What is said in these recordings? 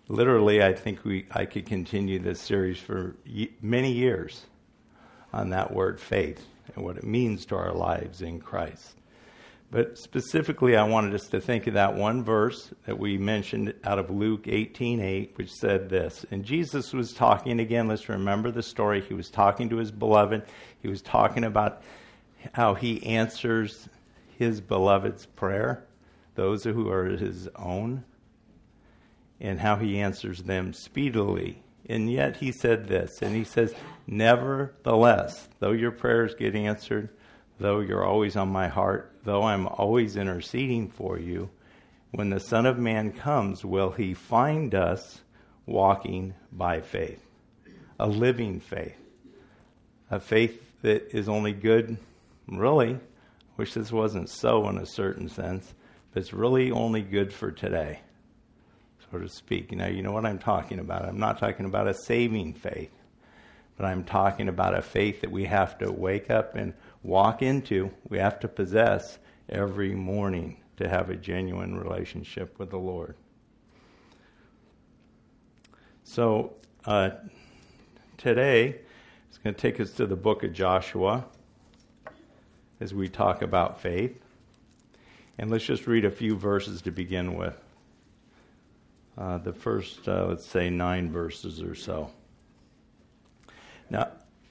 Literally, I think I could continue this series for many years on that word faith and what it means to our lives in Christ. But specifically, I wanted us to think of that one verse that we mentioned out of Luke 18:8, which said this. And Jesus was talking, again, let's remember the story. He was talking to his beloved. He was talking about how he answers his beloved's prayer, those who are his own, and how he answers them speedily. And yet he said this, and he says, nevertheless, though your prayers get answered, though you're always on my heart, though I'm always interceding for you, when the Son of Man comes, will he find us walking by faith? A living faith. A faith that is only good, really, wish this wasn't so in a certain sense, but it's really only good for today, so to speak. Now, you know what I'm talking about. I'm not talking about a saving faith, but I'm talking about a faith that we have to wake up and walk into, we have to possess every morning to have a genuine relationship with the Lord. So today, it's going to take us to the book of Joshua as we talk about faith. And let's just read a few verses to begin with. The first, let's say, 9 verses or so. Now,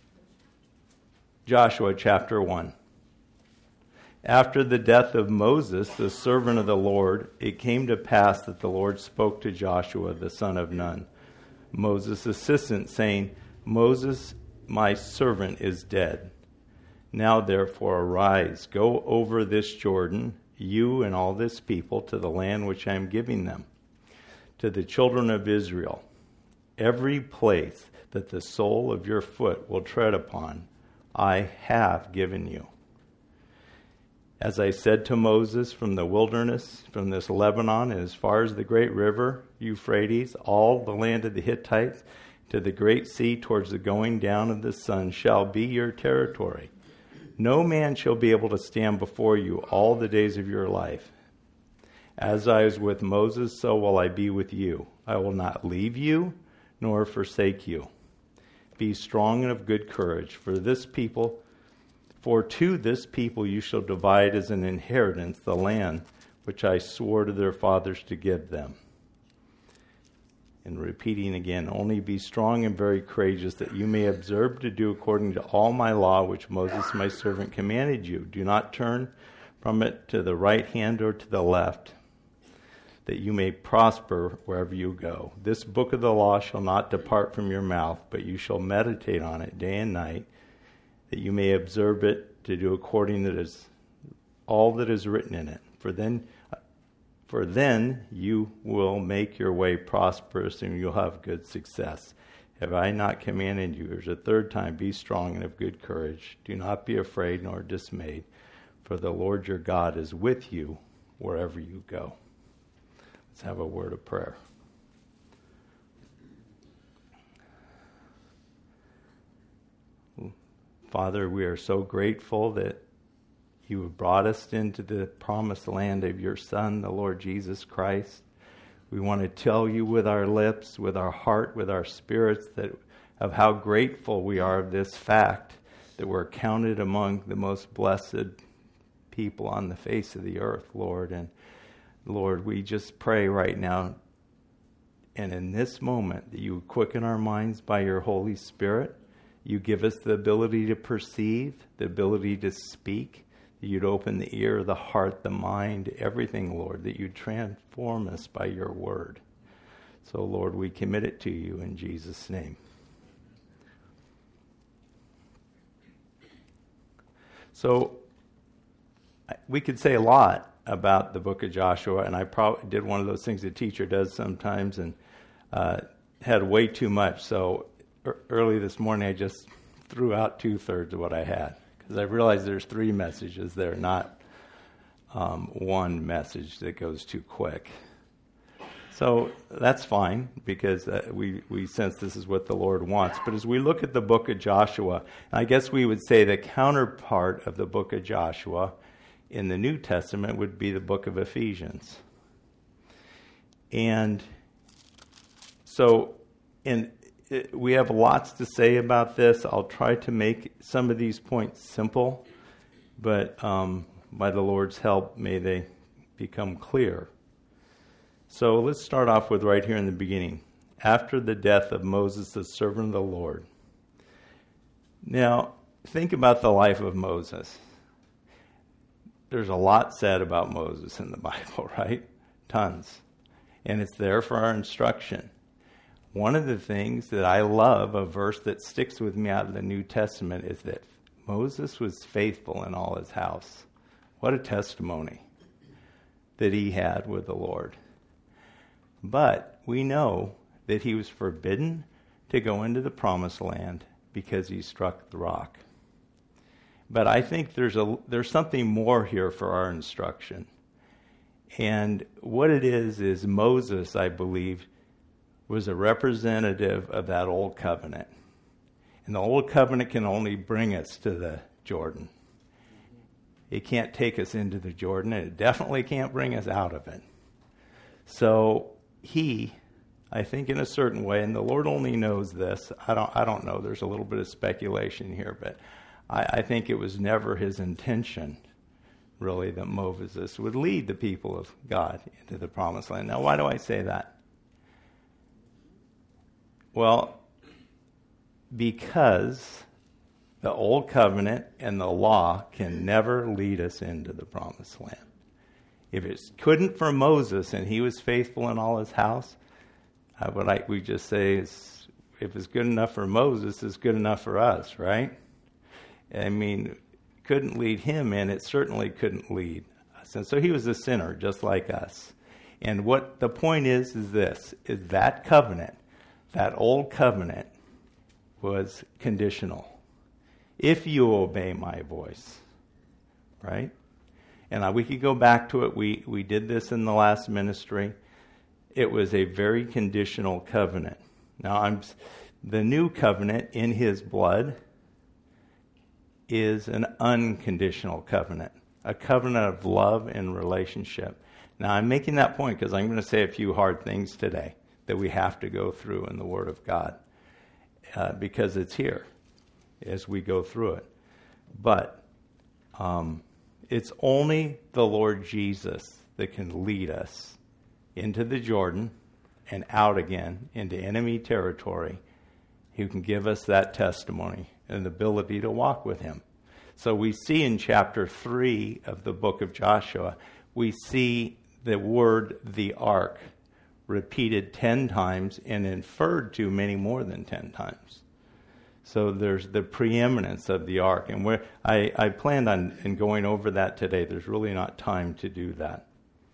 Joshua chapter 1. After the death of Moses, the servant of the Lord, it came to pass that the Lord spoke to Joshua, the son of Nun, Moses' assistant, saying, Moses, my servant, is dead. Now therefore arise, go over this Jordan, you and all this people, to the land which I am giving them, to the children of Israel. Every place that the sole of your foot will tread upon, I have given you. As I said to Moses, from the wilderness, from this Lebanon, and as far as the great river, Euphrates, all the land of the Hittites, to the great sea towards the going down of the sun, shall be your territory. No man shall be able to stand before you all the days of your life. As I was with Moses, so will I be with you. I will not leave you, nor forsake you. Be strong and of good courage, for to this people you shall divide as an inheritance the land which I swore to their fathers to give them. And repeating again, only be strong and very courageous, that you may observe to do according to all my law which Moses my servant commanded you. Do not turn from it to the right hand or to the left, that you may prosper wherever you go. This book of the law shall not depart from your mouth, but you shall meditate on it day and night, that you may observe it to do according to all that is written in it. For then you will make your way prosperous and you'll have good success. Have I not commanded you? There's a third time, be strong and of good courage. Do not be afraid nor dismayed, for the Lord your God is with you wherever you go. Let's have a word of prayer. Father, we are so grateful that you have brought us into the promised land of your Son, the Lord Jesus Christ. We want to tell you with our lips, with our heart, with our spirits, of how grateful we are of this fact that we're counted among the most blessed people on the face of the earth, Lord. And Lord, we just pray right now, and in this moment, that you quicken our minds by your Holy Spirit. You give us the ability to perceive, the ability to speak. That you'd open the ear, the heart, the mind, everything, Lord. That you'd transform us by your word. So, Lord, we commit it to you in Jesus' name. So, we could say a lot about the book of Joshua, and I probably did one of those things a teacher does sometimes and had way too much. So early this morning, I just threw out 2/3 of what I had, because I realized there's 3 messages there, not one message that goes too quick. So that's fine, because we sense this is what the Lord wants. But as we look at the book of Joshua, I guess we would say the counterpart of the book of Joshua in the New Testament would be the book of Ephesians. And So, we have lots to say about this. I'll try to make some of these points simple, but by the Lord's help, may they become clear. So let's start off with right here in the beginning. After the death of Moses, the servant of the Lord. Now, think about the life of Moses. There's a lot said about Moses in the Bible, right? Tons. And it's there for our instruction. One of the things that I love, a verse that sticks with me out of the New Testament, is that Moses was faithful in all his house. What a testimony that he had with the Lord. But we know that he was forbidden to go into the promised land because he struck the rock. But I think there's something more here for our instruction. And what it is Moses, I believe, was a representative of that old covenant. And the old covenant can only bring us to the Jordan. It can't take us into the Jordan, and it definitely can't bring us out of it. So I think in a certain way, and the Lord only knows this, I don't know, there's a little bit of speculation here, but I think it was never his intention, really, that Moses would lead the people of God into the promised land. Now, why do I say that? Well, because the old covenant and the law can never lead us into the promised land. If it couldn't for Moses and he was faithful in all his house, we just say if it's good enough for Moses, it's good enough for us, right? I mean, couldn't lead him in, it certainly couldn't lead us. And so he was a sinner just like us. And what the point is that covenant, that old covenant, was conditional. If you obey my voice, right? And we could go back to it. We did this in the last ministry. It was a very conditional covenant. Now, the new covenant in his blood is an unconditional covenant, a covenant of love and relationship. Now, I'm making that point because I'm going to say a few hard things today that we have to go through in the Word of God because it's here as we go through it. But it's only the Lord Jesus that can lead us into the Jordan and out again into enemy territory, who can give us that testimony and the ability to walk with him. So we see in chapter 3 of the book of Joshua, we see the word the ark repeated 10 times and inferred to many more than 10 times. So there's the preeminence of the ark. And I planned on going over that today. There's really not time to do that.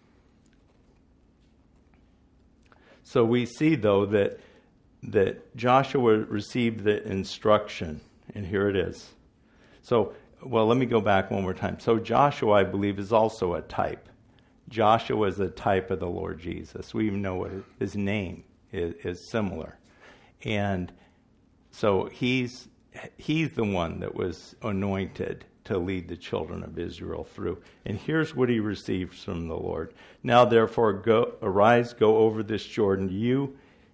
So we see, though, that Joshua received the instruction, and here it is. So, let me go back one more time. So Joshua, I believe, is also a type. Joshua is a type of the Lord Jesus. We even know what his name is similar. And so he's the one that was anointed to lead the children of Israel through. And here's what he receives from the Lord. Now, therefore, arise, go over this Jordan, you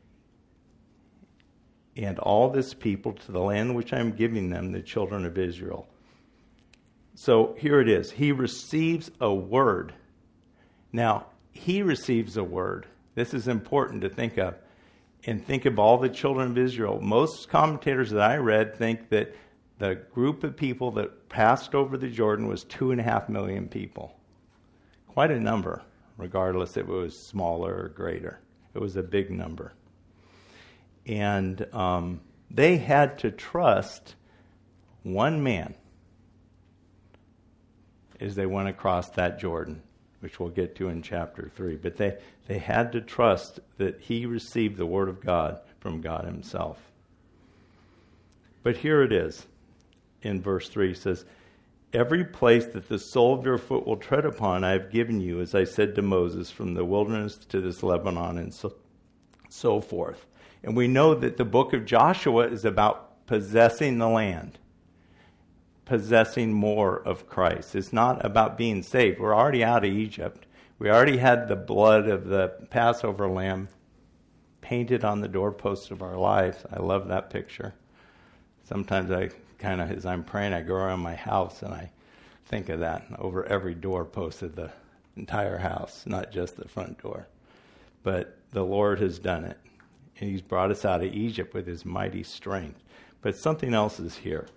and all this people, to the land which I am giving them, the children of Israel. So here it is. He receives a word. Now, he receives a word. This is important to think of. And think of all the children of Israel. Most commentators that I read think that the group of people that passed over the Jordan was 2.5 million people. Quite a number, regardless if it was smaller or greater. It was a big number. And they had to trust one man as they went across that Jordan, which we'll get to in chapter 3. But they had to trust that he received the word of God from God himself. But here it is in verse 3. It says, every place that the sole of your foot will tread upon I have given you, as I said to Moses, from the wilderness to this Lebanon, and so forth. And we know that the book of Joshua is about possessing the land, possessing more of Christ. It's not about being saved. We're already out of Egypt. We already had the blood of the Passover lamb painted on the doorposts of our lives. I love that picture. Sometimes I kind of, as I'm praying, I go around my house and I think of that over every doorpost of the entire house, not just the front door. But the Lord has done it. And he's brought us out of Egypt with his mighty strength. But something else is here.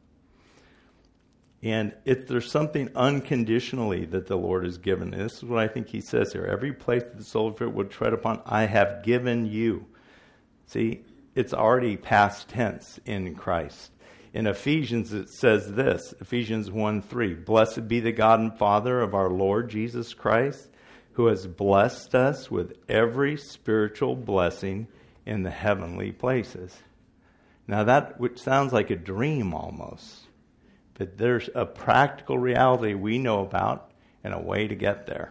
And there's something unconditionally that the Lord has given. And this is what I think he says here. Every place that the sole of your foot would tread upon, I have given you. See, it's already past tense in Christ. In Ephesians, it says this, Ephesians 1:3, Blessed be the God and Father of our Lord Jesus Christ, who has blessed us with every spiritual blessing in the heavenly places. Now that which sounds like a dream almost, but there's a practical reality we know about and a way to get there.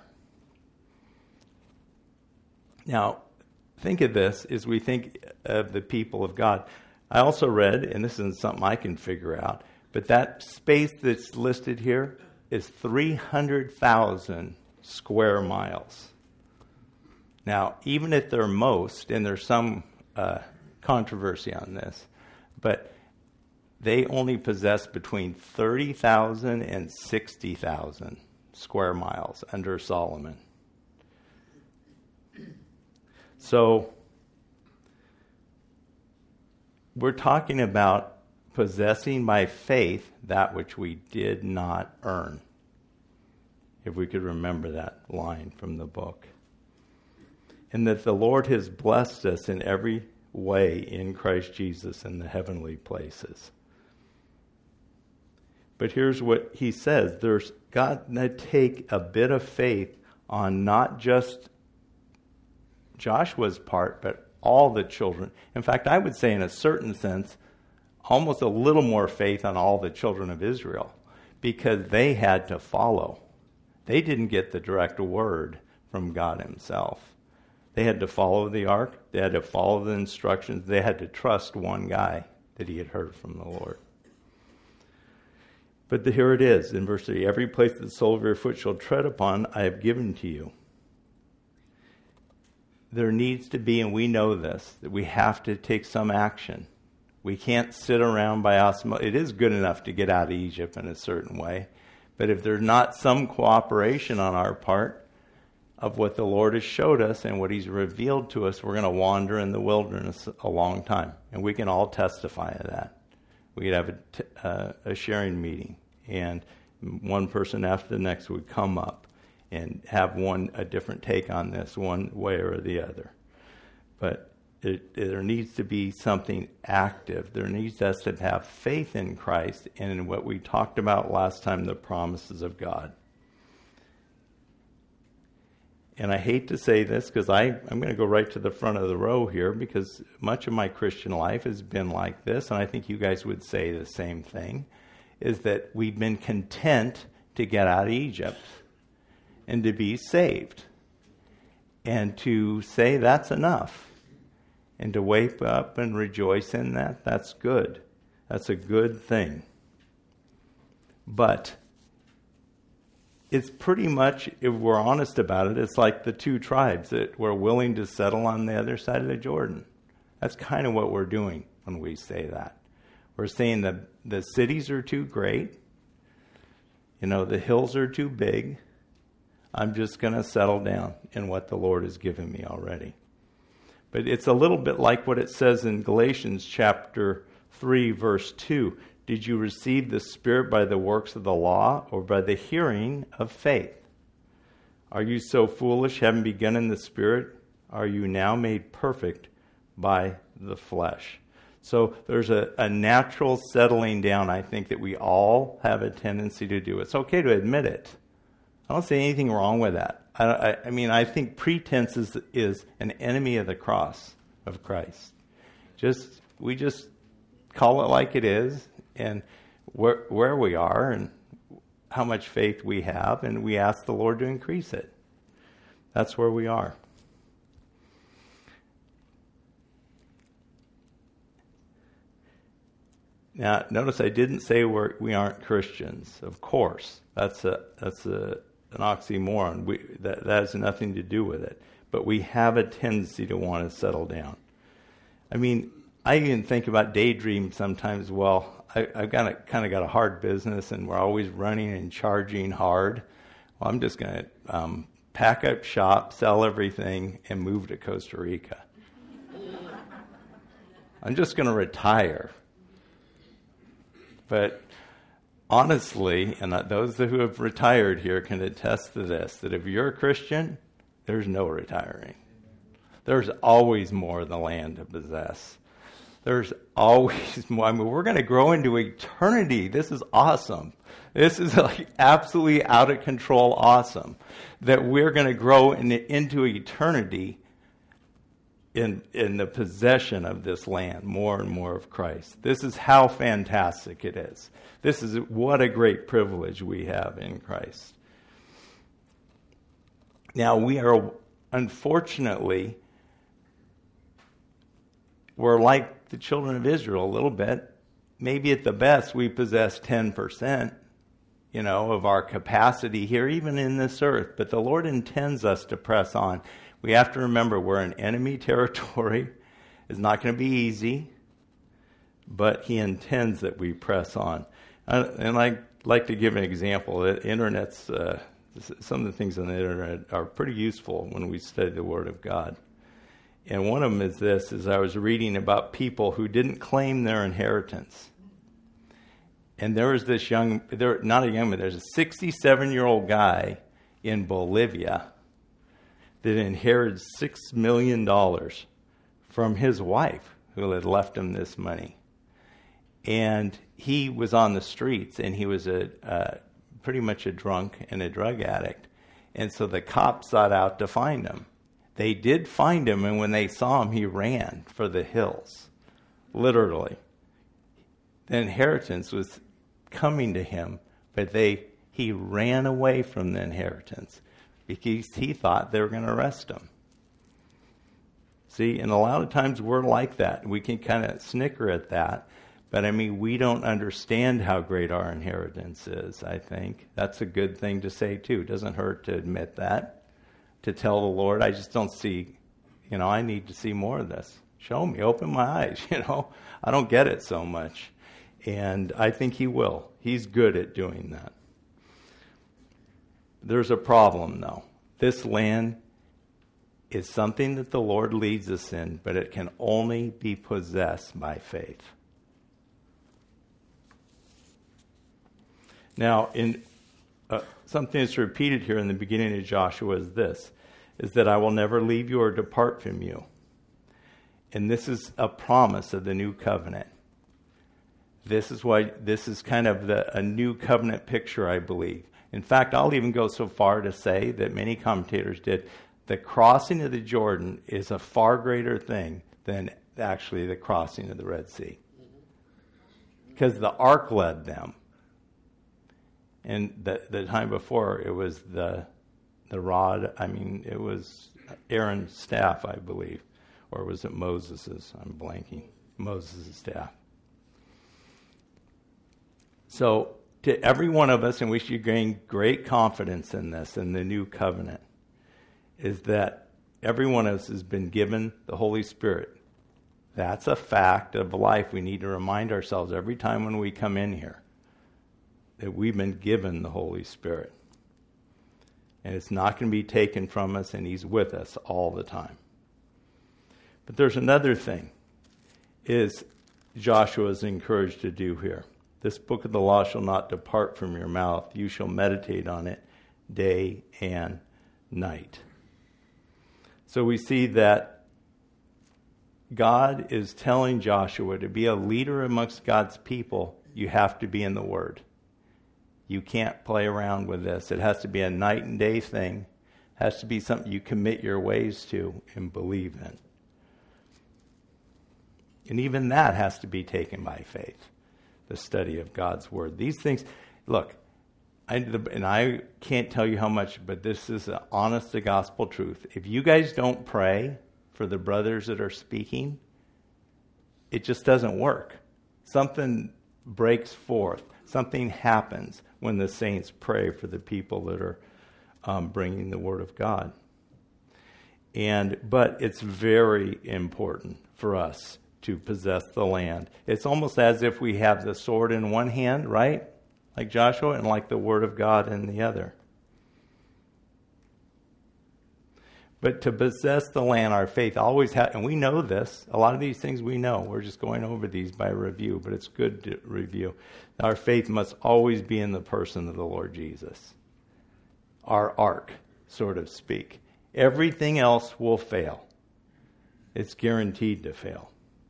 Now, think of this as we think of the people of God. I also read, and this isn't something I can figure out, but that space that's listed here is 300,000 square miles. Now, even if they're most, and there's some controversy on this, but they only possess between 30,000 and 60,000 square miles under Solomon. So, we're talking about possessing by faith that which we did not earn. If we could remember that line from the book. And that the Lord has blessed us in every way in Christ Jesus in the heavenly places. But here's what he says. There's got to take a bit of faith on not just Joshua's part, but all the children. In fact, I would say in a certain sense, almost a little more faith on all the children of Israel, because they had to follow. They didn't get the direct word from God himself. They had to follow the ark. They had to follow the instructions. They had to trust one guy that he had heard from the Lord. But here it is in verse 3. Every place that the sole of your foot shall tread upon, I have given to you. There needs to be, and we know this, that we have to take some action. We can't sit around by osmosis. It is good enough to get out of Egypt in a certain way. But if there's not some cooperation on our part of what the Lord has showed us and what he's revealed to us, we're going to wander in the wilderness a long time. And we can all testify to that. We could have a sharing meeting, and one person after the next would come up and have a different take on this one way or the other. But there needs to be something active. There needs us to have faith in Christ and in what we talked about last time, the promises of God. And I hate to say this because I'm going to go right to the front of the row here, because much of my Christian life has been like this, and I think you guys would say the same thing, is that we've been content to get out of Egypt and to be saved. And to say that's enough. And to wake up and rejoice in that, that's good. That's a good thing. But it's pretty much, if we're honest about it, it's like the two tribes that were willing to settle on the other side of the Jordan. That's kind of what we're doing when we say that. We're saying that the cities are too great. The hills are too big. I'm just going to settle down in what the Lord has given me already. But it's a little bit like what it says in Galatians chapter 3, verse 2. Did you receive the Spirit by the works of the law or by the hearing of faith? Are you so foolish, having begun in the Spirit? Are you now made perfect by the flesh? So there's a natural settling down, I think, that we all have a tendency to do. It's okay to admit it. I don't see anything wrong with that. I think pretense is an enemy of the cross of Christ. We just call it like it is, and where we are, and how much faith we have, and we ask the Lord to increase it. That's where we are. Now, notice I didn't say we aren't Christians. Of course, that's an oxymoron. That has nothing to do with it. but we have a tendency to want to settle down. I mean, I even think about daydream sometimes. Well, I've got kind of got a hard business, and we're always running and charging hard. Well, I'm just going to pack up shop, sell everything, and move to Costa Rica. I'm just going to retire. But honestly, and those who have retired here can attest to this, that if you're a Christian, there's no retiring. There's always more of the land to possess. There's always more. I mean, we're going to grow into eternity. This is awesome. This is like absolutely out of control awesome. That we're going to grow into eternity in the possession of this land, more and more of Christ. This is how fantastic it is. This is what a great privilege we have in Christ. Now, we are, unfortunately, we're like the children of Israel a little bit. Maybe at the best we possess 10%, of our capacity here, even in this earth. But the Lord intends us to press on. We have to remember we're in enemy territory. It's not going to be easy, but He intends that we press on. And I'd like to give an example. The internet's, some of the things on the internet are pretty useful when we study the Word of God. And one of them is this, is I was reading about people who didn't claim their inheritance. And there was this not a young man, there's a 67-year-old guy in Bolivia that inherited $6 million from his wife who had left him this money. And he was on the streets, and he was pretty much a drunk and a drug addict. And so the cops sought out to find him. They did find him, and when they saw him, he ran for the hills, literally. The inheritance was coming to him, but he ran away from the inheritance because he thought they were going to arrest him. See, and a lot of times we're like that. We can kind of snicker at that, but I mean, we don't understand how great our inheritance is, I think. That's a good thing to say, too. It doesn't hurt to admit that. To tell the Lord, I just don't see, I need to see more of this. Show me, open my eyes, I don't get it so much. And I think He will. He's good at doing that. There's a problem, though. This land is something that the Lord leads us in, but it can only be possessed by faith. Now, in something that's repeated here in the beginning of Joshua is that I will never leave you or depart from you. And this is a promise of the new covenant. This is kind of a new covenant picture, I believe. In fact, I'll even go so far to say that many commentators did, the crossing of the Jordan is a far greater thing than actually the crossing of the Red Sea. Because the ark led them. And the time before, it was the rod, it was Aaron's staff, I believe. Or was it Moses's? I'm blanking. Moses' staff. So, to every one of us, and we should gain great confidence in this, in the new covenant, is that every one of us has been given the Holy Spirit. That's a fact of life. We need to remind ourselves every time when we come in here that we've been given the Holy Spirit. And it's not going to be taken from us, and He's with us all the time. But there's another thing, is Joshua is encouraged to do here. This book of the law shall not depart from your mouth. You shall meditate on it day and night. So we see that God is telling Joshua to be a leader amongst God's people, you have to be in the Word. You can't play around with this. It has to be a night and day thing. It has to be something you commit your ways to and believe in. And even that has to be taken by faith, the study of God's Word. These things, look, I can't tell you how much, but this is an honest to gospel truth. If you guys don't pray for the brothers that are speaking, it just doesn't work. Something breaks forth. Something happens when the saints pray for the people that are bringing the Word of God. But it's very important for us to possess the land. It's almost as if we have the sword in one hand, right? Like Joshua, and like the word of God in the other. But to possess the land, our faith always has, and we know this, a lot of these things we know. We're just going over these by review, but it's good to review. Our faith must always be in the person of the Lord Jesus. Our ark, so to speak. Everything else will fail. It's guaranteed to fail.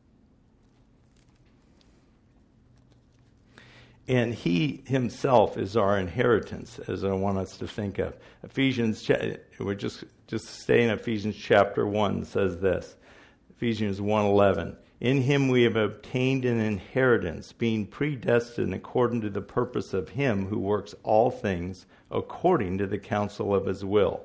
And he himself is our inheritance, as I want us to think of. We're just stay in Ephesians chapter 1 says this. Ephesians 1:11. In him we have obtained an inheritance, being predestined according to the purpose of him who works all things according to the counsel of his will.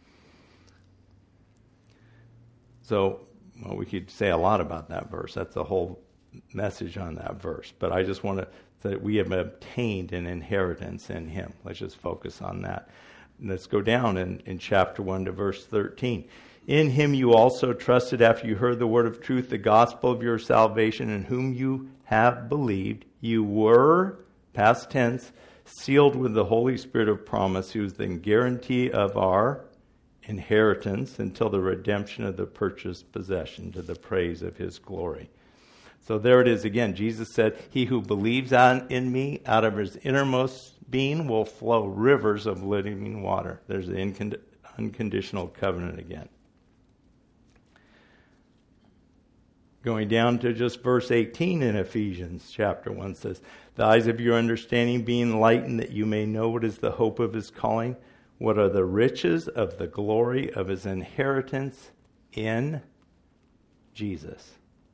So, we could say a lot about that verse. That's the whole message on that verse. But I just want to that we have obtained an inheritance in him. Let's just focus on that. Let's go down in chapter 1 to verse 13. In him you also trusted after you heard the word of truth, the gospel of your salvation, in whom you have believed. You were, past tense, sealed with the Holy Spirit of promise, who is the guarantee of our inheritance until the redemption of the purchased possession, to the praise of his glory. So there it is again. Jesus said, he who believes in me, out of his innermost being will flow rivers of living water. There's the unconditional covenant again. Going down to just verse 18 in Ephesians chapter 1 says, the eyes of your understanding being enlightened, that you may know what is the hope of his calling, what are the riches of the glory of his inheritance in Jesus.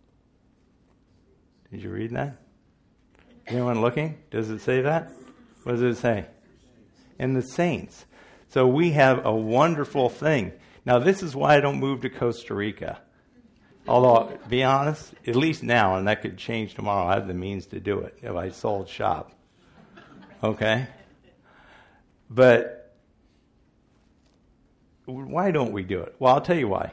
Did you read that? Anyone looking? Does it say that? What does it say? In the saints. So we have a wonderful thing. Now, this is why I don't move to Costa Rica. Although, to be honest, at least now, and that could change tomorrow, I have the means to do it if I sold shop. Okay? But why don't we do it? Well, I'll tell you why.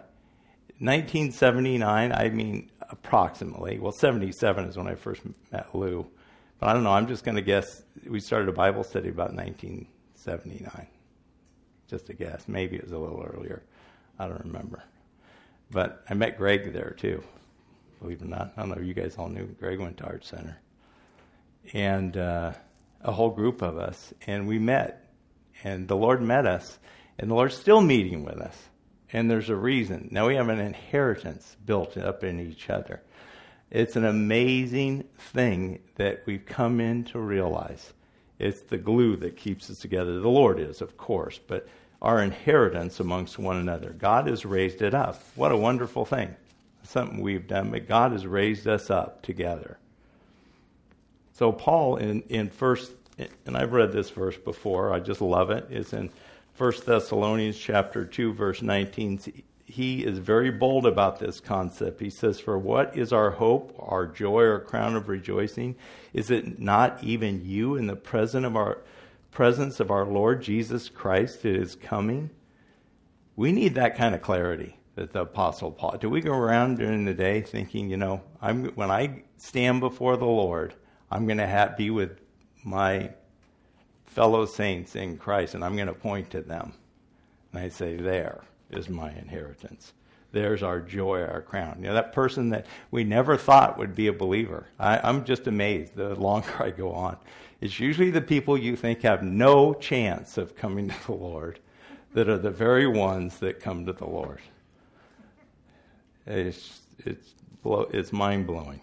1979, approximately. Well, 77 is when I first met Lou. But I don't know, I'm just going to guess we started a Bible study about 1979. Just a guess. Maybe it was a little earlier. I don't remember. But I met Greg there too, believe it or not. I don't know if you guys all knew. Greg went to Art Center. And a whole group of us. And we met. And the Lord met us. And the Lord's still meeting with us. And there's a reason. Now we have an inheritance built up in each other. It's an amazing thing that we've come in to realize. It's the glue that keeps us together. The Lord is, of course, but our inheritance amongst one another. God has raised it up. What a wonderful thing. Something we've done, but God has raised us up together. So Paul in first, and I've read this verse before, I just love it. It's in 1 Thessalonians chapter 2, verse 19. He is very bold about this concept. He says, for what is our hope, our joy, our crown of rejoicing? Is it not even you in the presence of our Lord Jesus Christ that is coming? We need that kind of clarity that the Apostle Paul. Do we go around during the day thinking, when I stand before the Lord, I'm going to be with my fellow saints in Christ, and I'm going to point to them. And I say, there is my inheritance. There's our joy, our crown. That person that we never thought would be a believer. I'm just amazed the longer I go on. It's usually the people you think have no chance of coming to the Lord that are the very ones that come to the Lord. It's mind-blowing.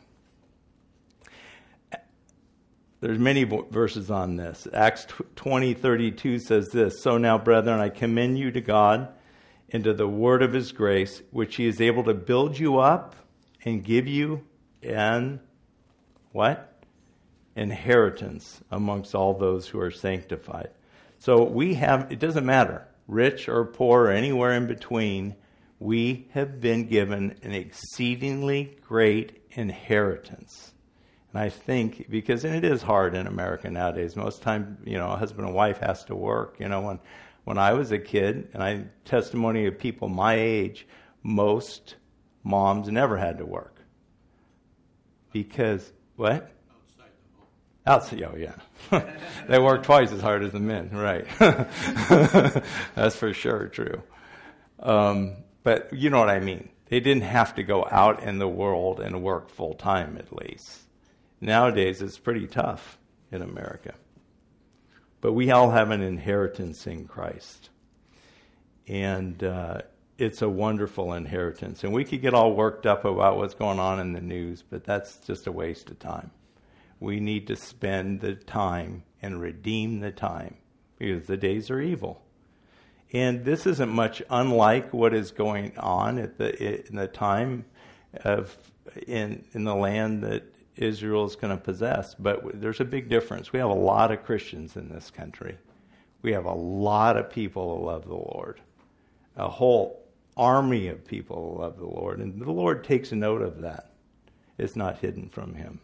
There's many verses on this. Acts 20:32 says this, so now, brethren, I commend you to God and to the word of his grace, which he is able to build you up and give you an, what? Inheritance amongst all those who are sanctified. So we have, it doesn't matter, rich or poor or anywhere in between, we have been given an exceedingly great inheritance. And I think, because it is hard in America nowadays, most time, a husband and wife has to work. When I was a kid, and testimony of people my age, most moms never had to work. Because, what? Outside, oh yeah. They work twice as hard as the men, right. That's for sure true. But you know what I mean. They didn't have to go out in the world and work full time, at least. Nowadays, it's pretty tough in America. But we all have an inheritance in Christ. And it's a wonderful inheritance. And we could get all worked up about what's going on in the news, but that's just a waste of time. We need to spend the time and redeem the time because the days are evil. And this isn't much unlike what is going on in the time of in the land that Israel is going to possess. But there's a big difference. We have a lot of Christians in this country. We have a lot of people who love the Lord. A whole army of people who love the Lord. And the Lord takes note of that. It's not hidden from him.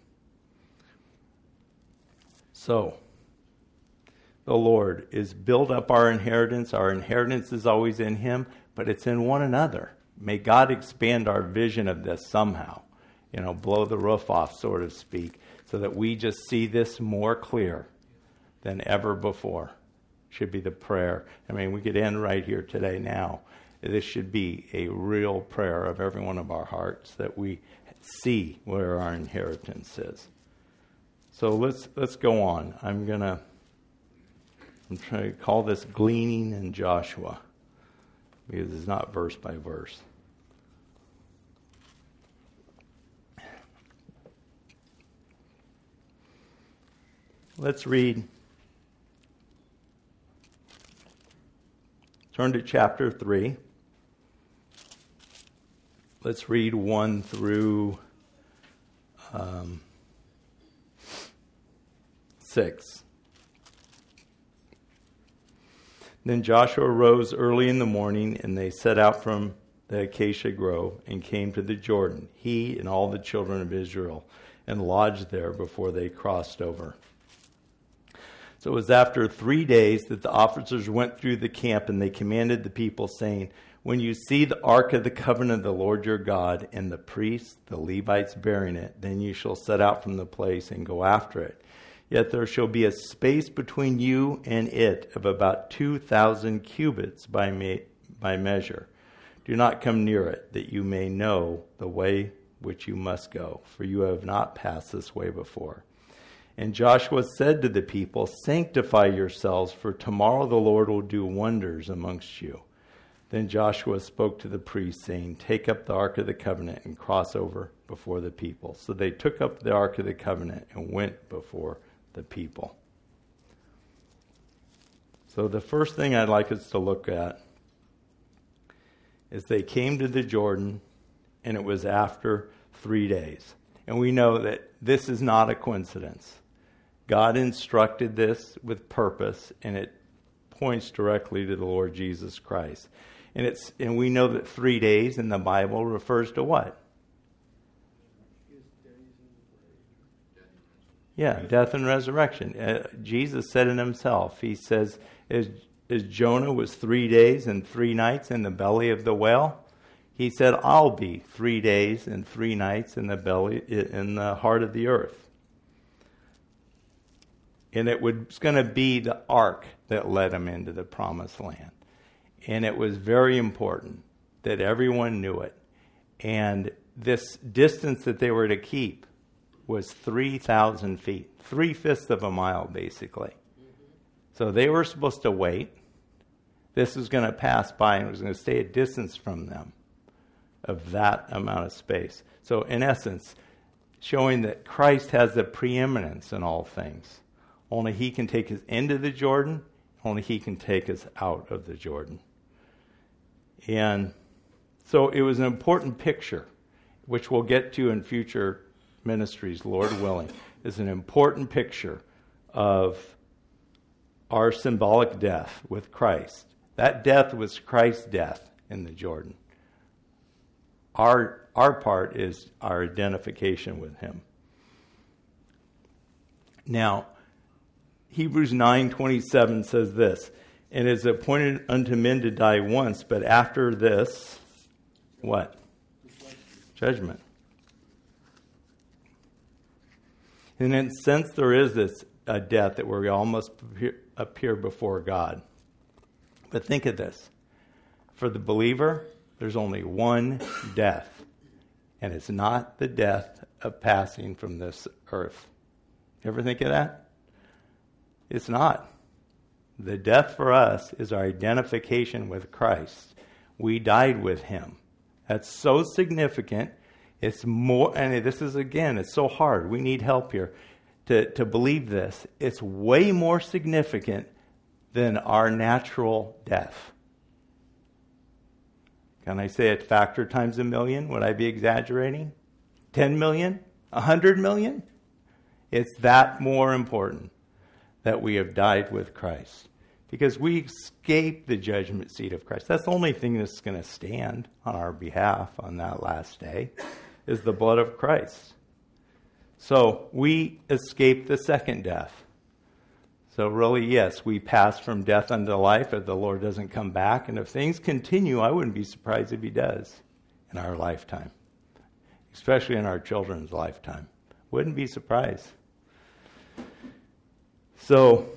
So, the Lord is build up our inheritance. Our inheritance is always in him, but it's in one another. May God expand our vision of this somehow. Blow the roof off, so to speak, so that we just see this more clear than ever before. Should be the prayer. We could end right here today now. This should be a real prayer of every one of our hearts that we see where our inheritance is. So let's go on. I'm trying to call this gleaning in Joshua because it's not verse by verse. Let's read. Turn to chapter 3. Let's read 1 through 6. Then Joshua rose early in the morning, and they set out from the acacia grove and came to the Jordan, he and all the children of Israel, and lodged there before they crossed over. So it was after 3 days that the officers went through the camp, and they commanded the people, saying, when you see the ark of the covenant of the Lord your God, and the priests, the Levites, bearing it, then you shall set out from the place and go after it. Yet there shall be a space between you and it of about 2,000 cubits by measure. Do not come near it, that you may know the way which you must go, for you have not passed this way before. And Joshua said to the people, sanctify yourselves, for tomorrow the Lord will do wonders amongst you. Then Joshua spoke to the priests, saying, take up the ark of the covenant and cross over before the people. So they took up the ark of the covenant and went before the people. So the first thing I'd like us to look at is they came to the Jordan, and it was after 3 days. And we know that this is not a coincidence. God instructed this with purpose, and it points directly to the Lord Jesus Christ. And we know that 3 days in the Bible refers to what? Yeah, death and resurrection. Jesus said it himself. He says, as Jonah was 3 days and 3 nights in the belly of the whale, he said, I'll be 3 days and 3 nights in the heart of the earth. And it was going to be the ark that led him into the promised land. And it was very important that everyone knew it. And this distance that they were to keep was 3,000 feet, 3/5 of a mile, basically. So they were supposed to wait. This was going to pass by, and it was going to stay a distance from them of that amount of space. So in essence, showing that Christ has the preeminence in all things. Only he can take us into the Jordan. Only he can take us out of the Jordan. And so it was an important picture, which we'll get to in future ministries, Lord willing, is an important picture of our symbolic death with Christ. That death was Christ's death in the Jordan. Our part is our identification with him. Now, Hebrews 9:27 says this, and it is appointed unto men to die once, but after this, What? Judgment. And in a sense, there is this death that we all must appear before God. But think of this. For the believer, there's only one death. And it's not the death of passing from this earth. You ever think of that? It's not. The death for us is our identification with Christ. We died with him. That's so significant. It's more, and this is, again, it's so hard. We need help here to believe this. It's way more significant than our natural death. Can I say it factor times a million? Would I be exaggerating? 10 million? 100 million? It's that more important that we have died with Christ. Because we escape the judgment seat of Christ. That's the only thing that's going to stand on our behalf on that last day, is the blood of Christ. So we escape the second death. So really, yes, we pass from death unto life if the Lord doesn't come back. And if things continue, I wouldn't be surprised if he does in our lifetime, especially in our children's lifetime. Wouldn't be surprised. So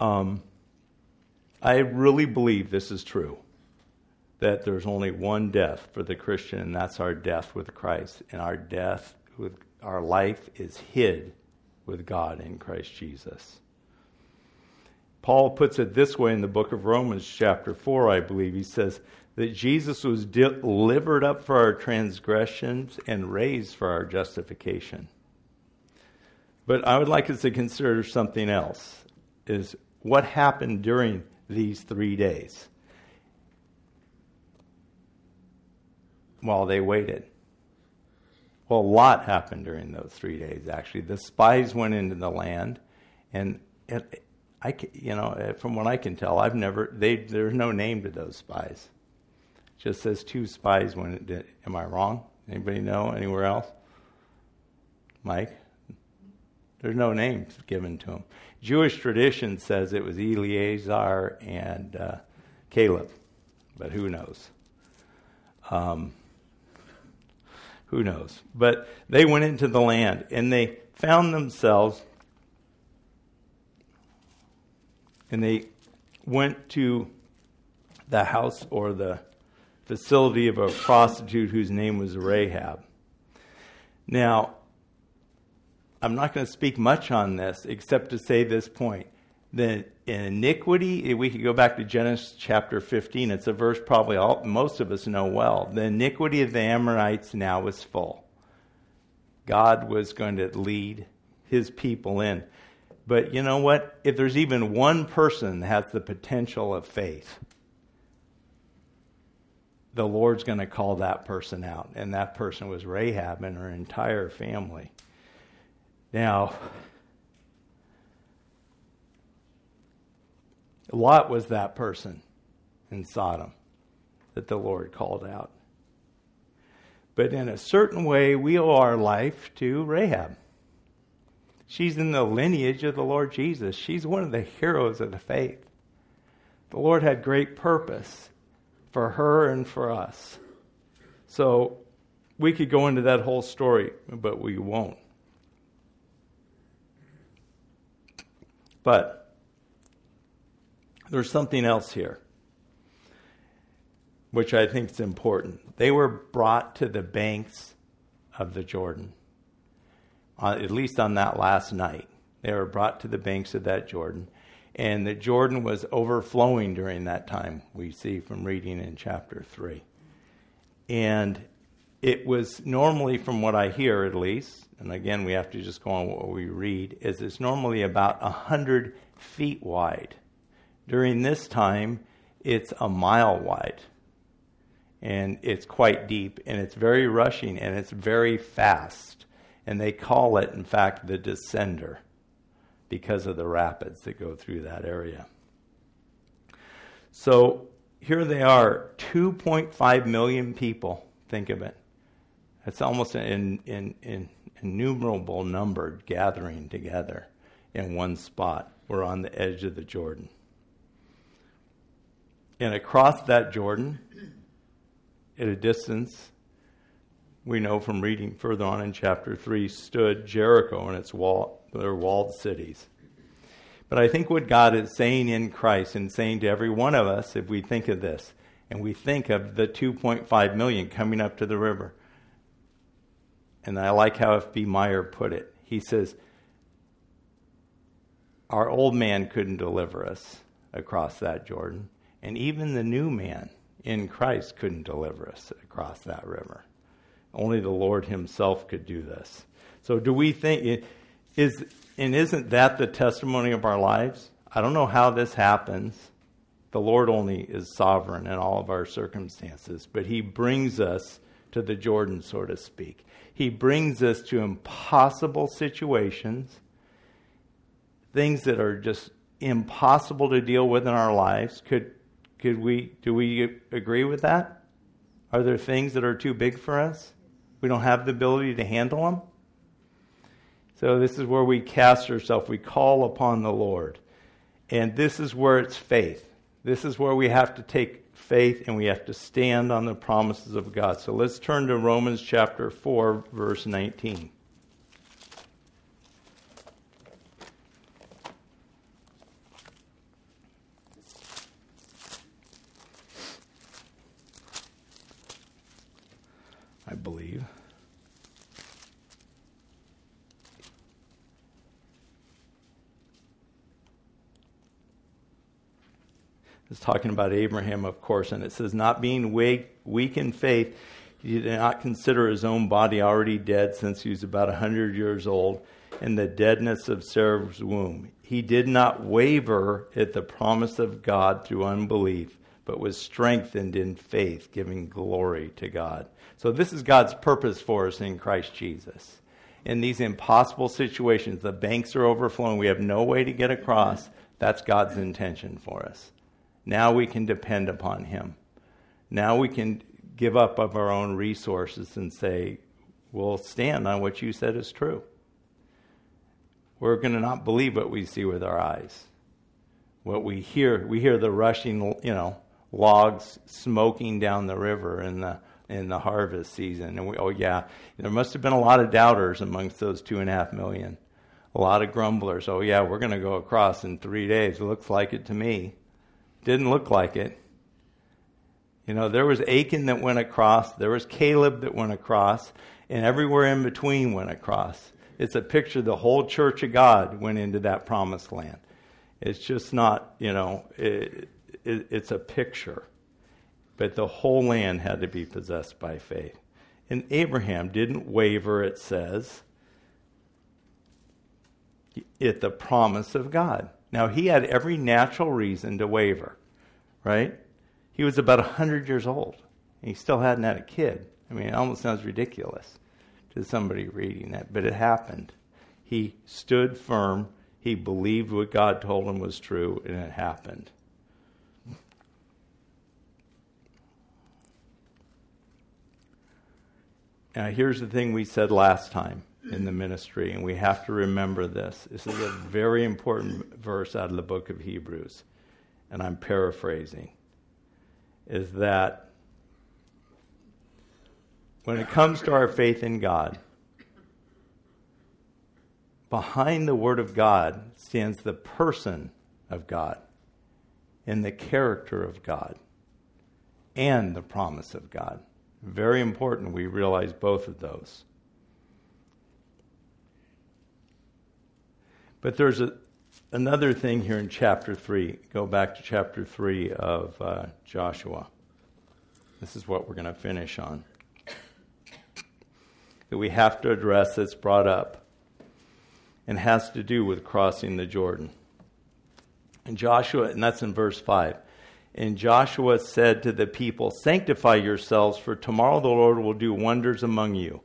I really believe this is true, that there's only one death for the Christian, and that's our death with Christ. And our death with our life is hid with God in Christ Jesus. Paul puts it this way in the book of Romans chapter 4, I believe. He says that Jesus was delivered up for our transgressions and raised for our justification. But I would like us to consider something else, is what happened during these 3 days while they waited. Well, a lot happened during those 3 days, actually. The spies went into the land, and from what I can tell, there's no name to those spies. It just says 2 spies went into. Am I wrong? Anybody know anywhere else? Mike? There's no names given to them. Jewish tradition says it was Eleazar and Caleb, but who knows? Who knows? But they went into the land, and they found themselves, and they went to the house or the facility of a prostitute whose name was Rahab. Now, I'm not going to speak much on this except to say this point. The iniquity, we could go back to Genesis chapter 15. It's a verse probably most of us know well. The iniquity of the Amorites now was full. God was going to lead his people in. But you know what? If there's even one person that has the potential of faith, the Lord's going to call that person out. And that person was Rahab and her entire family. Now, Lot was that person in Sodom that the Lord called out. But in a certain way, we owe our life to Rahab. She's in the lineage of the Lord Jesus. She's one of the heroes of the faith. The Lord had great purpose for her and for us. So we could go into that whole story, but we won't. But there's something else here, which I think is important. They were brought to the banks of the Jordan, at least on that last night. They were brought to the banks of that Jordan. And the Jordan was overflowing during that time, we see from reading in chapter 3. And it was normally, from what I hear at least, and again we have to just go on what we read, is it's normally about 100 feet wide. During this time, it's a mile wide. And it's quite deep, and it's very rushing, and it's very fast. And they call it, in fact, the Descender, because of the rapids that go through that area. So here they are, 2.5 million people. Think of it. It's almost an innumerable number gathering together in one spot. We're on the edge of the Jordan. And across that Jordan at a distance, we know from reading further on in chapter 3, stood Jericho and their walled cities. But I think what God is saying in Christ and saying to every one of us, if we think of this, and we think of the 2.5 million coming up to the river, and I like how F.B. Meyer put it. He says, our old man couldn't deliver us across that Jordan, and even the new man in Christ couldn't deliver us across that river. Only the Lord himself could do this. So do we think, isn't that the testimony of our lives? I don't know how this happens. The Lord only is sovereign in all of our circumstances, but he brings us to the Jordan, so to speak. He brings us to impossible situations, things that are just impossible to deal with in our lives. Do we agree with that? Are there things that are too big for us? We don't have the ability to handle them? So this is where we cast ourselves. We call upon the Lord. And this is where it's faith. This is where we have to take faith and we have to stand on the promises of God. So let's turn to Romans chapter 4, verse 19. I believe. It's talking about Abraham, of course, and it says, not being weak in faith, he did not consider his own body already dead since he was about 100 years old, in the deadness of Sarah's womb. He did not waver at the promise of God through unbelief, but was strengthened in faith, giving glory to God. So this is God's purpose for us in Christ Jesus. In these impossible situations, the banks are overflowing, we have no way to get across. That's God's intention for us. Now we can depend upon him. Now we can give up of our own resources and say, we'll stand on what you said is true. We're going to not believe what we see with our eyes. What we hear the rushing, logs smoking down the river in the harvest season. And there must have been a lot of doubters amongst those 2.5 million. A lot of grumblers. Oh yeah, we're going to go across in 3 days. It looks like it to me. Didn't look like it. There was Achan that went across. There was Caleb that went across. And everywhere in between went across. It's a picture the whole church of God went into that promised land. It's just not, it's a picture. But the whole land had to be possessed by faith. And Abraham didn't waver, it says, at the promise of God. Now, he had every natural reason to waver, right? He was about 100 years old. And he still hadn't had a kid. I mean, it almost sounds ridiculous to somebody reading that, but it happened. He stood firm. He believed what God told him was true, and it happened. Now, here's the thing we said last time in the ministry, and we have to remember this. This is a very important verse out of the book of Hebrews, and I'm paraphrasing, is that when it comes to our faith in God, behind the Word of God stands the person of God and the character of God and the promise of God. Very important we realize both of those. But there's another thing here in chapter 3. Go back to chapter 3 of Joshua. This is what we're going to finish on. That we have to address that's brought up and has to do with crossing the Jordan. And Joshua, and that's in verse 5. And Joshua said to the people, sanctify yourselves, for tomorrow the Lord will do wonders among you.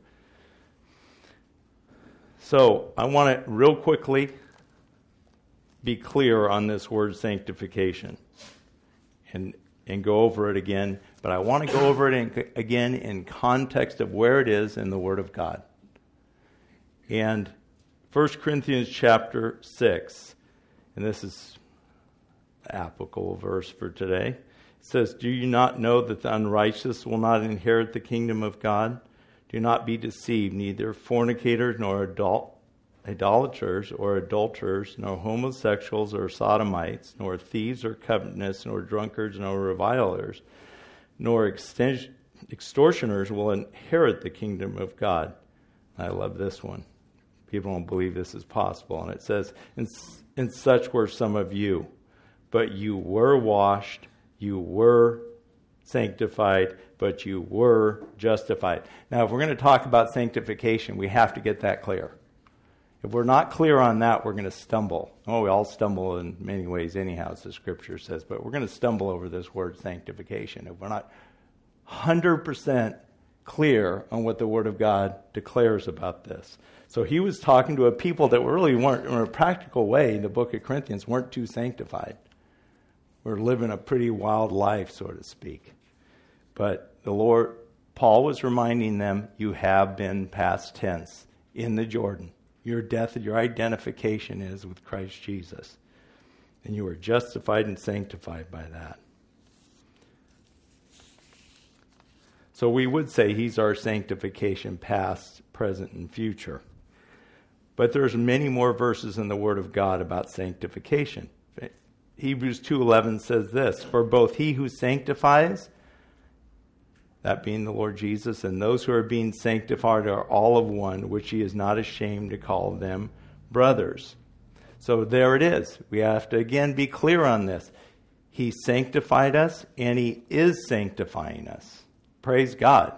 So I want to real quickly be clear on this word sanctification and go over it again. But I want to go over it again in context of where it is in the Word of God. And 1 Corinthians chapter 6, and this is the applicable verse for today. It says, do you not know that the unrighteous will not inherit the kingdom of God? Do not be deceived, neither fornicators nor idolaters or adulterers, nor homosexuals or sodomites, nor thieves or covetous, nor drunkards, nor revilers, nor extortioners will inherit the kingdom of God. I love this one. People don't believe this is possible. And it says, and such were some of you, but you were washed, you were sanctified, but you were justified. Now, if we're going to talk about sanctification, we have to get that clear. If we're not clear on that, we're going to stumble. Oh, we all stumble in many ways anyhow, as the Scripture says, but we're going to stumble over this word sanctification. If we're not 100% clear on what the Word of God declares about this. So he was talking to a people that really weren't, in a practical way, in the book of Corinthians, weren't too sanctified. We're living a pretty wild life, so to speak. But Paul was reminding them, you have been past tense in the Jordan. Your death, your identification is with Christ Jesus. And you are justified and sanctified by that. So we would say he's our sanctification, past, present, and future. But there's many more verses in the Word of God about sanctification. Hebrews 2:11 says this, for both he who sanctifies, that being the Lord Jesus, and those who are being sanctified are all of one, which he is not ashamed to call them brothers. So there it is. We have to again be clear on this. He sanctified us, and he is sanctifying us. Praise God.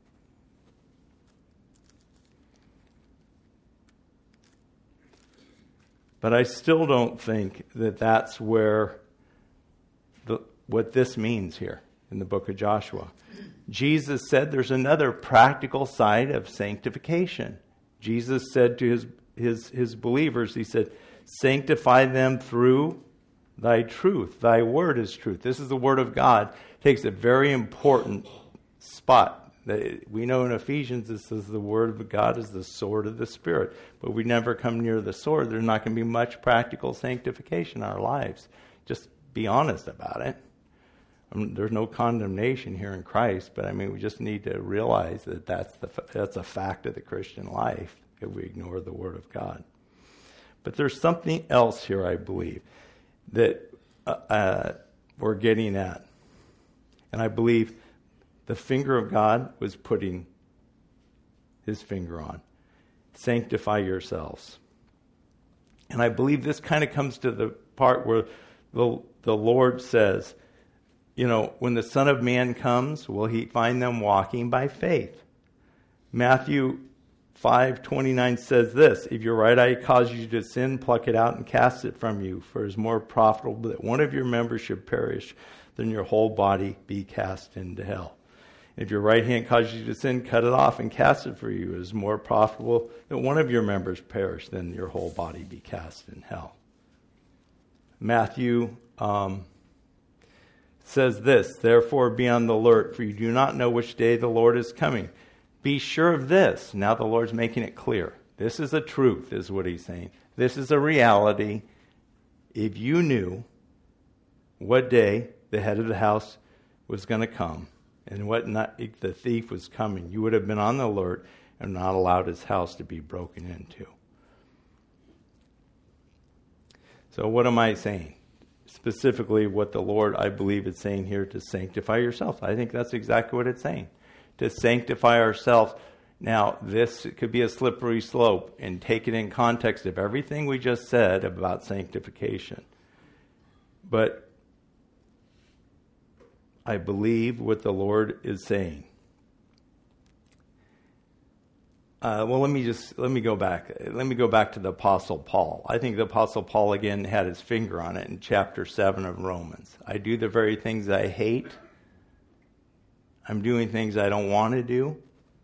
But I still don't think that that's where what this means here in the book of Joshua. Jesus said there's another practical side of sanctification. Jesus said to his believers, he said, sanctify them through thy truth. Thy word is truth. This is the word of God. It takes a very important spot. We know in Ephesians it says the word of God is the sword of the Spirit. But we never come near the sword. There's not going to be much practical sanctification in our lives. Just be honest about it. There's no condemnation here in Christ, but we just need to realize that that's a fact of the Christian life if we ignore the Word of God. But there's something else here, I believe, that we're getting at. And I believe the finger of God was putting his finger on. Sanctify yourselves. And I believe this kind of comes to the part where the Lord says, when the Son of Man comes, will he find them walking by faith? Matthew 5:29 says this, if your right eye causes you to sin, pluck it out and cast it from you, for it is more profitable that one of your members should perish than your whole body be cast into hell. If your right hand causes you to sin, cut it off and cast it for you. It is more profitable that one of your members perish than your whole body be cast in hell. Matthew says this, therefore be on the alert, for you do not know which day the Lord is coming. Be sure of this. Now the Lord's making it clear. This is a truth, is what he's saying. This is a reality. If you knew what day the head of the house was going to come and what night the thief was coming, you would have been on the alert and not allowed his house to be broken into. So what am I saying? Specifically what the Lord, I believe, is saying here, to sanctify yourself. I think that's exactly what it's saying. To sanctify ourselves. Now, this could be a slippery slope, and take it in context of everything we just said about sanctification. But I believe what the Lord is saying. Let me go back. Let me go back to the Apostle Paul. I think the Apostle Paul again had his finger on it in chapter 7 of Romans. I do the very things I hate. I'm doing things I don't want to do.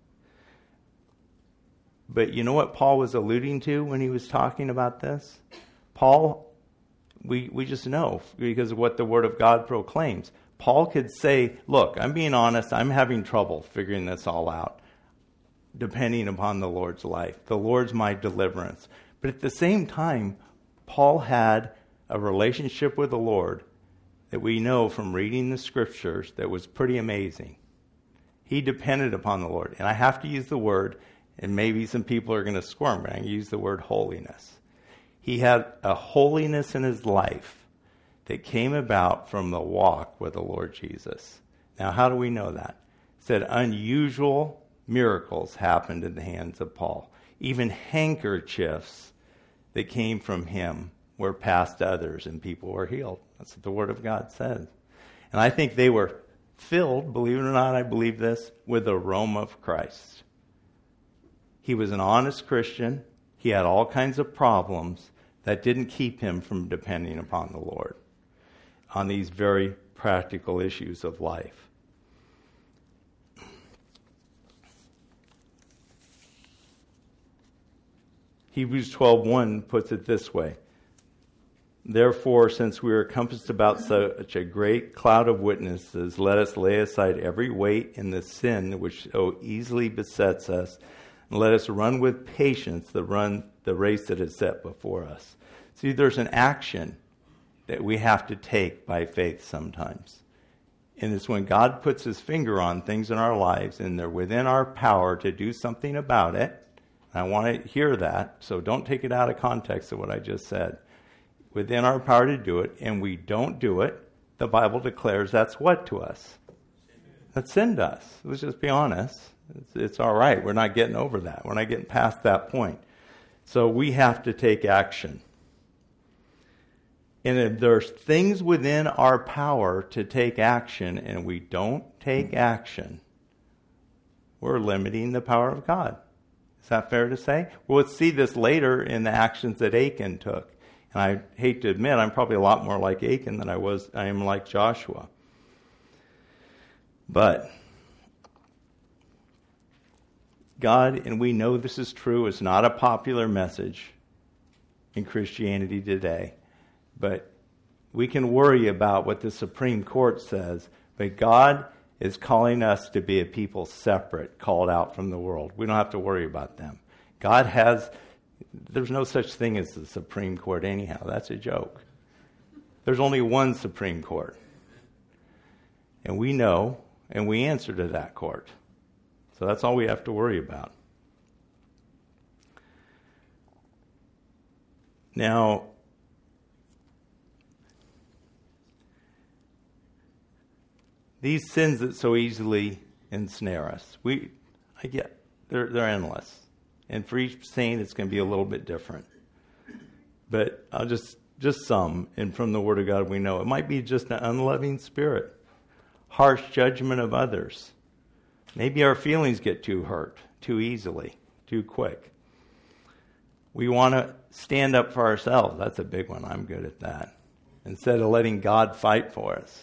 But you know what Paul was alluding to when he was talking about this? Paul, we just know because of what the Word of God proclaims. Paul could say, look, I'm being honest, I'm having trouble figuring this all out, depending upon the Lord's life. The Lord's my deliverance. But at the same time, Paul had a relationship with the Lord that we know from reading the scriptures that was pretty amazing. He depended upon the Lord. And I have to use the word, and maybe some people are going to squirm, but I use the word holiness. He had a holiness in his life that came about from the walk with the Lord Jesus. Now, how do we know that? It said unusual miracles happened in the hands of Paul. Even handkerchiefs that came from him were passed to others and people were healed. That's what the Word of God says. And I think they were filled, believe it or not, I believe this, with the aroma of Christ. He was an honest Christian. He had all kinds of problems that didn't keep him from depending upon the Lord on these very practical issues of life. Hebrews 12:1 puts it this way. Therefore, since we are encompassed about such a great cloud of witnesses, let us lay aside every weight and the sin which so easily besets us, and let us run with patience the race that is set before us. See, there's an action that we have to take by faith sometimes. And it's when God puts his finger on things in our lives and they're within our power to do something about it. I want to hear that, so don't take it out of context of what I just said. Within our power to do it, and we don't do it, the Bible declares that's what to us? That's sin to us. Let's just be honest. It's all right. We're not getting over that. We're not getting past that point. So we have to take action. And if there's things within our power to take action and we don't take action, we're limiting the power of God. Is that fair to say? We'll see this later in the actions that Achan took. And I hate to admit, I'm probably a lot more like Achan than I am like Joshua. But God, and we know this is true, is not a popular message in Christianity today. But we can worry about what the Supreme Court says. But God is calling us to be a people separate, called out from the world. We don't have to worry about them. There's no such thing as the Supreme Court anyhow. That's a joke. There's only one Supreme Court. And we know, and we answer to that court. So that's all we have to worry about. Now, these sins that so easily ensnare us, they're endless. And for each saint, it's going to be a little bit different. But I'll just some, and from the Word of God we know. It might be just an unloving spirit, harsh judgment of others. Maybe our feelings get too hurt, too easily, too quick. We want to stand up for ourselves. That's a big one. I'm good at that. Instead of letting God fight for us.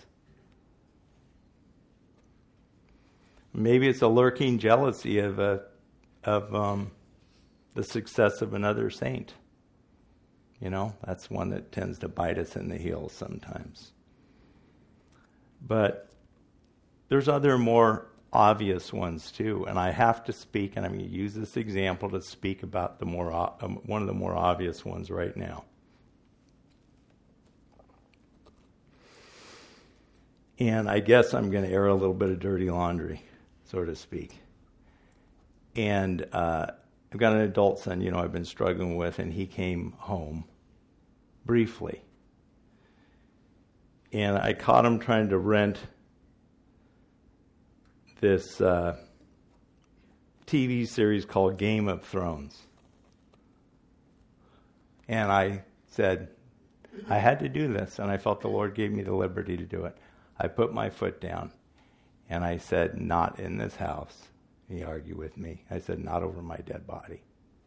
Maybe it's a lurking jealousy of the success of another saint. You know, that's one that tends to bite us in the heels sometimes. But there's other more obvious ones too, and I have to speak, and I'm going to use this example to speak about one of the more obvious ones right now. And I guess I'm going to air a little bit of dirty laundry, so to speak. And I've got an adult son, I've been struggling with, and he came home briefly. And I caught him trying to rent this TV series called Game of Thrones. And I said, I had to do this, and I felt the Lord gave me the liberty to do it. I put my foot down, and I said, not in this house. He argued with me. I said, not over my dead body.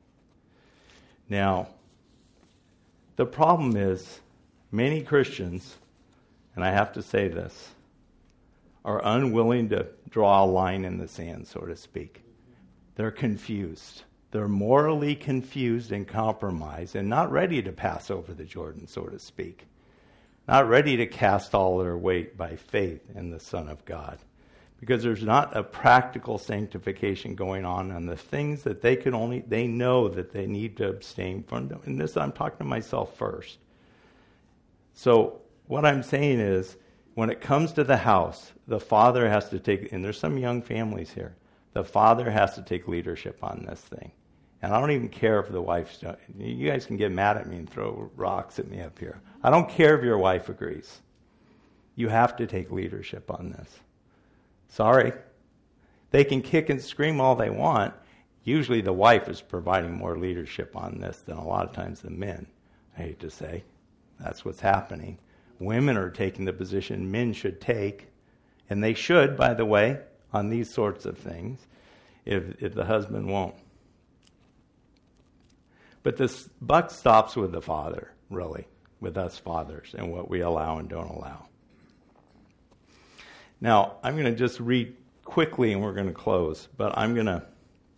Now, the problem is many Christians, and I have to say this, are unwilling to draw a line in the sand, so to speak. They're confused. They're morally confused and compromised and not ready to pass over the Jordan, so to speak. Not ready to cast all their weight by faith in the Son of God. Because there's not a practical sanctification going on the things that they know that they need to abstain from. And this, I'm talking to myself first. So what I'm saying is, when it comes to the house, the father has to take, and there's some young families here, the father has to take leadership on this thing. And I don't even care if the wife's, you guys can get mad at me and throw rocks at me up here. I don't care if your wife agrees. You have to take leadership on this. Sorry. They can kick and scream all they want. Usually the wife is providing more leadership on this than a lot of times the men. I hate to say. That's what's happening. Women are taking the position men should take, and they should, by the way, on these sorts of things, if the husband won't. But this buck stops with the father, really, with us fathers, and what we allow and don't allow. Now, I'm going to just read quickly, and we're going to close, but I'm going to,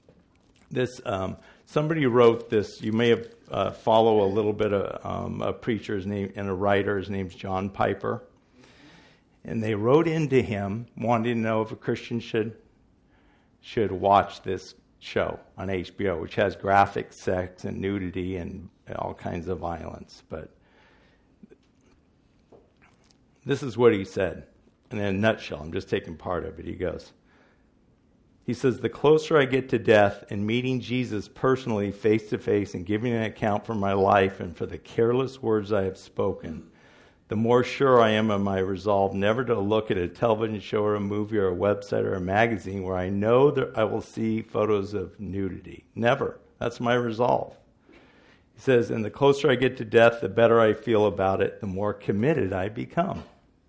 somebody wrote this. You may have follow a little bit of a preacher's name and a writer. His name's John Piper. And they wrote into him wanting to know if a Christian should watch this show on HBO, which has graphic sex and nudity and all kinds of violence. But this is what he said. And in a nutshell, I'm just taking part of it. He says, the closer I get to death and meeting Jesus personally face to face and giving an account for my life and for the careless words I have spoken, the more sure I am of my resolve never to look at a television show or a movie or a website or a magazine where I know that I will see photos of nudity. Never. That's my resolve. He says, and the closer I get to death, the better I feel about it, the more committed I become.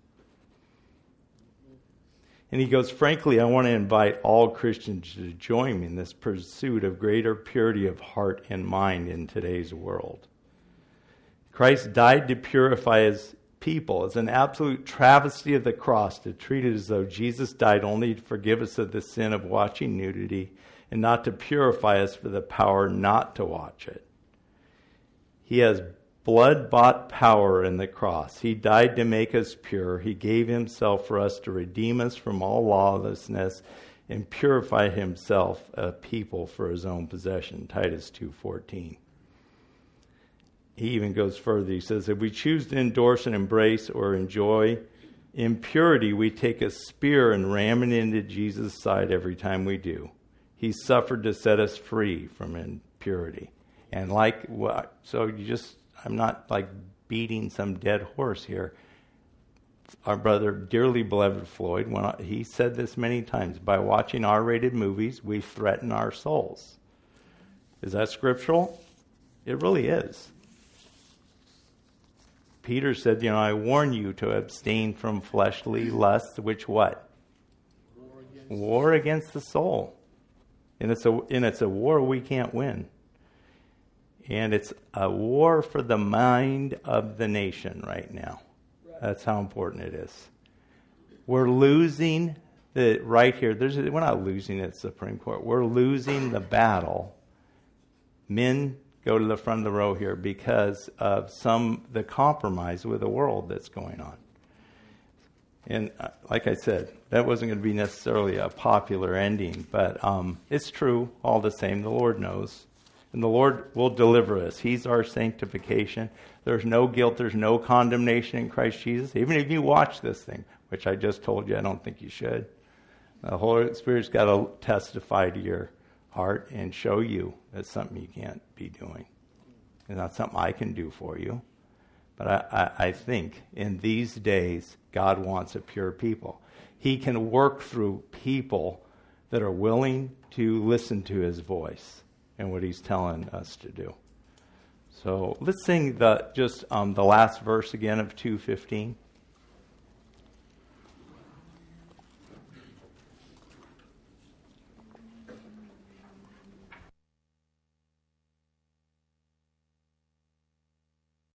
And he goes, frankly, I want to invite all Christians to join me in this pursuit of greater purity of heart and mind in today's world. Christ died to purify his people. It's an absolute travesty of the cross to treat it as though Jesus died only to forgive us of the sin of watching nudity and not to purify us for the power not to watch it. He has blood-bought power in the cross. He died to make us pure. He gave himself for us to redeem us from all lawlessness and purify himself a people for his own possession. Titus 2:14. He even goes further. He says, if we choose to endorse and embrace or enjoy impurity, we take a spear and ram it into Jesus' side every time we do. He suffered to set us free from impurity. And I'm not like beating some dead horse here. Our brother, dearly beloved Floyd, he said this many times, by watching R-rated movies, we threaten our souls. Is that scriptural? It really is. Peter said, I warn you to abstain from fleshly lusts, which what? War against the soul. And it's a war we can't win. And it's a war for the mind of the nation right now. That's how important it is. We're losing right here. We're not losing at Supreme Court. We're losing the battle. Men go to the front of the row here because of the compromise with the world that's going on. And like I said, that wasn't going to be necessarily a popular ending, but it's true all the same. The Lord knows. And the Lord will deliver us. He's our sanctification. There's no guilt. There's no condemnation in Christ Jesus. Even if you watch this thing, which I just told you I don't think you should. The Holy Spirit's got to testify to your heart and show you that's something you can't be doing. It's not something I can do for you. But I think in these days, God wants a pure people. He can work through people that are willing to listen to his voice and what he's telling us to do. So let's sing the last verse again of 2:15.